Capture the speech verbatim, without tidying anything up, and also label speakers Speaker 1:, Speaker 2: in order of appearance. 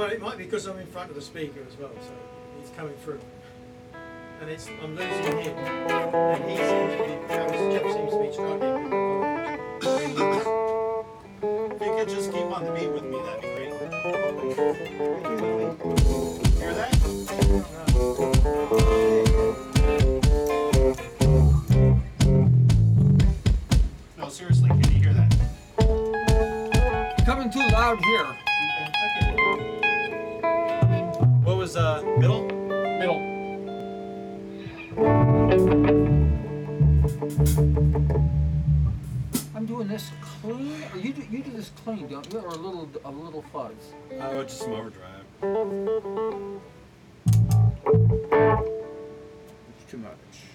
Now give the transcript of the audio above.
Speaker 1: Well, it might be because I'm in front of the speaker as well, so it's coming through. And it's I'm losing him, and he seems to be, Jeff seems to be struggling with the volume.
Speaker 2: If you could just keep on the beat with me, that'd be great. Hear that? No, seriously, can you hear that?
Speaker 3: Coming too loud here.
Speaker 2: Okay. What was uh middle?
Speaker 3: Middle. I'm doing this clean. Or you do you do this clean, don't you? Or a little a little fuzz.
Speaker 2: Oh, just some overdrive.
Speaker 3: It's too much.